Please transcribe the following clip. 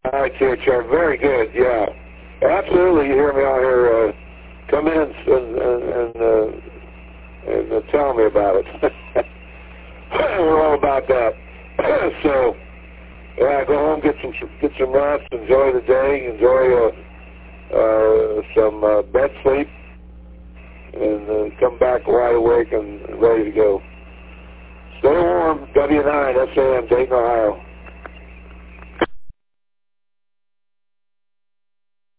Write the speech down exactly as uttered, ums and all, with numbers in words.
All right, T H R. Very good. Yeah, absolutely. You hear me out here. Uh, come in and and and, uh, and uh, tell me about it. We're all about that. So, yeah, go home, get some get some rest, enjoy the day, enjoy uh, uh, some uh, bed sleep, and uh, come back wide awake and ready to go. Stay warm. W nine S A M, Dayton, Ohio.